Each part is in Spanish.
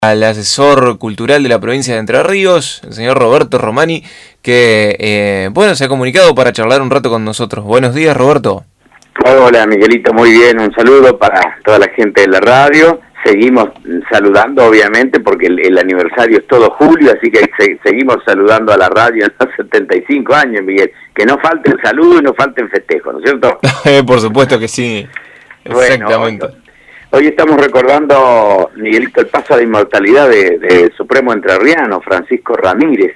al asesor cultural de la provincia de Entre Ríos, el señor Roberto Romani, que se ha comunicado para charlar un rato con nosotros. Buenos días, Roberto. Hola, Miguelito, muy bien, un saludo para toda la gente de la radio. Seguimos saludando, obviamente, porque el aniversario es todo julio, así que seguimos saludando a la radio en los 75 años, Miguel. Que no falte el saludo y no falte el festejo, ¿no es cierto? Por supuesto que sí, exactamente. Bueno, hoy estamos recordando, Miguelito, el paso a la inmortalidad del Supremo Entrerriano, Francisco Ramírez.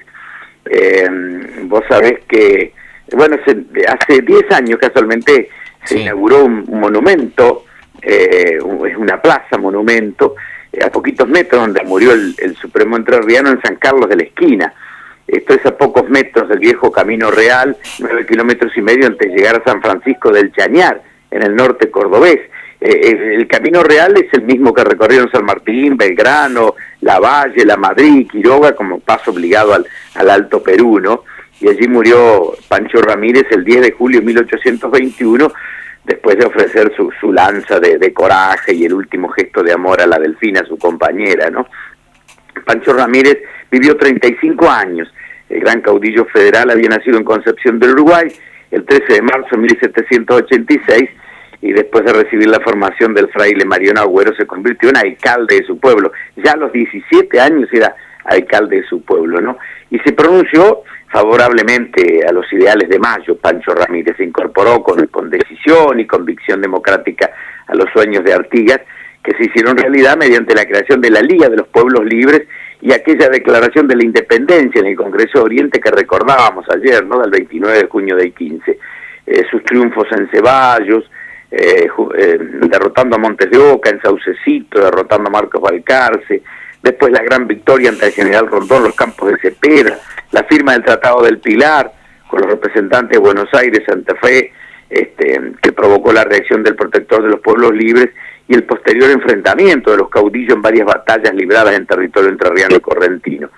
Vos sabés que, hace 10 años casualmente se inauguró un monumento, es una plaza monumento, a poquitos metros donde murió el Supremo Entrerriano, en San Carlos de la Esquina. Esto es a pocos metros del viejo Camino Real, 9,5 kilómetros antes de llegar a San Francisco del Chañar, en el norte cordobés. El Camino Real es el mismo que recorrieron San Martín, Belgrano, Lavalle, La Madrid, Quiroga, como paso obligado al Alto Perú, ¿no? Y allí murió Pancho Ramírez el 10 de julio de 1821, después de ofrecer su lanza de coraje y el último gesto de amor a la Delfina, su compañera, ¿no? Pancho Ramírez vivió 35 años. El gran caudillo federal había nacido en Concepción del Uruguay el 13 de marzo de 1786, y después de recibir la formación del fraile Mariano Agüero se convirtió en alcalde de su pueblo. Ya a los 17 años era alcalde de su pueblo, ¿no? Y se pronunció favorablemente a los ideales de Mayo. Pancho Ramírez se incorporó con decisión y convicción democrática a los sueños de Artigas, que se hicieron realidad mediante la creación de la Liga de los Pueblos Libres y aquella declaración de la independencia en el Congreso de Oriente que recordábamos ayer, ¿no? Del 29 de junio del 15. Sus triunfos en Ceballos, derrotando a Montes de Oca, en Saucecito, derrotando a Marcos Balcarce, después la gran victoria ante el general Rondón, los campos de Cepeda, la firma del Tratado del Pilar con los representantes de Buenos Aires, Santa Fe, que provocó la reacción del protector de los pueblos libres, y el posterior enfrentamiento de los caudillos en varias batallas libradas en territorio entrerriano y correntino.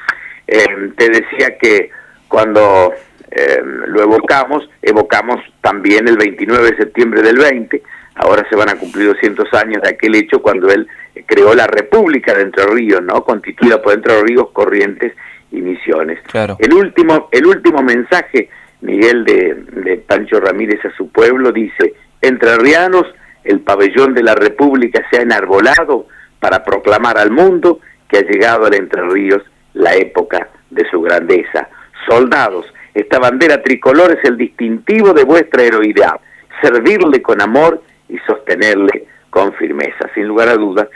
Te decía que cuando lo evocamos también el 29 de septiembre del 20, ahora se van a cumplir 200 años de aquel hecho cuando él creó la República de Entre Ríos, ¿no? Constituida por Entre Ríos, Corrientes y Misiones. Claro. El último mensaje, Miguel, de Pancho Ramírez a su pueblo dice: entrerrianos, el pabellón de la República se ha enarbolado para proclamar al mundo que ha llegado al Entre Ríos la época de su grandeza. Soldados, esta bandera tricolor es el distintivo de vuestra heroidad. Servirle con amor y sostenerle con firmeza. Sin lugar a dudas,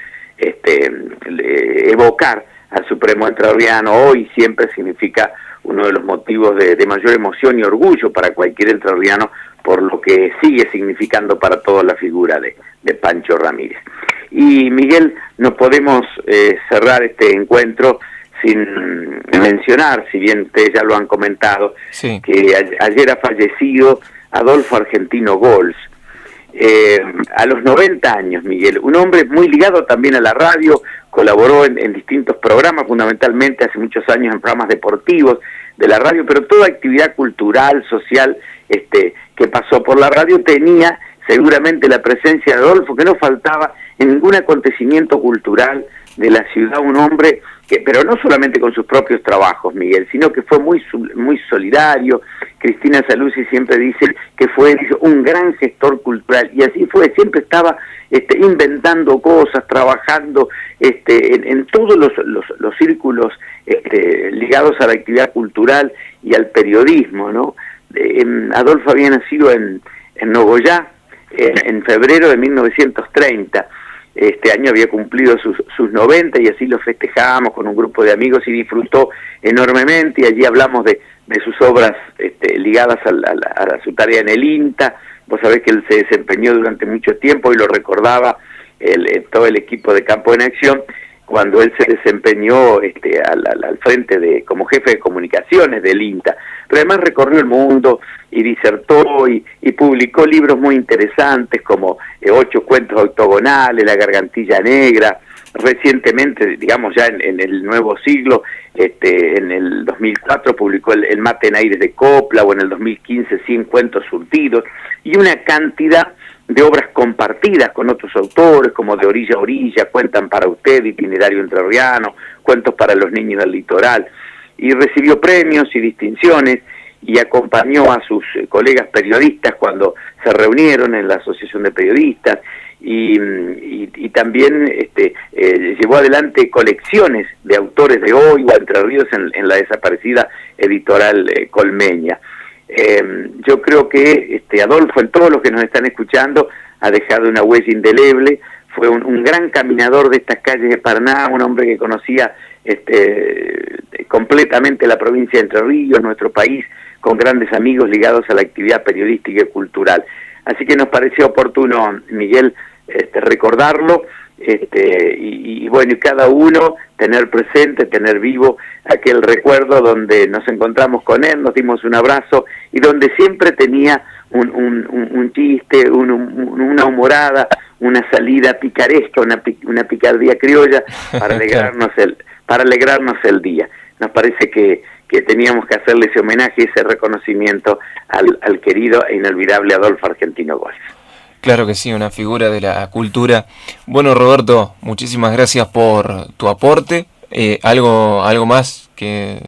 evocar al Supremo Entrerriano hoy siempre significa uno de los motivos de mayor emoción y orgullo para cualquier entrerriano, por lo que sigue significando para toda la figura de Pancho Ramírez. Y Miguel, no podemos cerrar este encuentro sin mencionar, si bien ustedes ya lo han comentado, que ayer ha fallecido Adolfo Argentino Gols, a los 90 años, Miguel, un hombre muy ligado también a la radio, colaboró en distintos programas, fundamentalmente hace muchos años en programas deportivos de la radio, pero toda actividad cultural, social, que pasó por la radio tenía seguramente la presencia de Adolfo, que no faltaba en ningún acontecimiento cultural de la ciudad, un hombre pero no solamente con sus propios trabajos, Miguel, sino que fue muy solidario. Cristina Saluzzi siempre dice que fue un gran gestor cultural, y así fue, siempre estaba inventando cosas, trabajando en todos los círculos ligados a la actividad cultural y al periodismo, ¿no? Adolfo había nacido en Nogoyá en febrero de 1930. Este año había cumplido sus 90 y así lo festejamos con un grupo de amigos y disfrutó enormemente, y allí hablamos de sus obras ligadas a su tarea en el INTA. Vos sabés que él se desempeñó durante mucho tiempo, y lo recordaba todo el equipo de Campo en Acción, cuando él se desempeñó al frente como jefe de comunicaciones del INTA. Pero además recorrió el mundo y disertó y publicó libros muy interesantes como 8 cuentos octogonales, La gargantilla negra, recientemente, digamos ya en el nuevo siglo, en el 2004 publicó el Mate en Aires de Copla, o en el 2015 100 cuentos surtidos, y una cantidad de obras compartidas con otros autores, como De orilla a orilla, Cuentan para usted, Itinerario entrerriano, Cuentos para los niños del litoral, y recibió premios y distinciones, y acompañó a sus colegas periodistas cuando se reunieron en la Asociación de Periodistas, y también llevó adelante colecciones de autores de hoy o Entre Ríos en la desaparecida editorial Colmeña. Yo creo que Adolfo, en todos los que nos están escuchando, ha dejado una huella indeleble. Fue un gran caminador de estas calles de Paraná, un hombre que conocía completamente la provincia de Entre Ríos, nuestro país, con grandes amigos ligados a la actividad periodística y cultural. Así que nos pareció oportuno, Miguel, recordarlo, y bueno, y cada uno tener presente, tener vivo aquel recuerdo donde nos encontramos con él, nos dimos un abrazo, y donde siempre tenía un chiste, una humorada, una salida picaresca, una picardía criolla para alegrarnos el día. Nos parece que teníamos que hacerle ese homenaje, ese reconocimiento al querido e inolvidable Adolfo Argentino Golf. Claro que sí, una figura de la cultura. Bueno, Roberto, muchísimas gracias por tu aporte. ¿Algo más que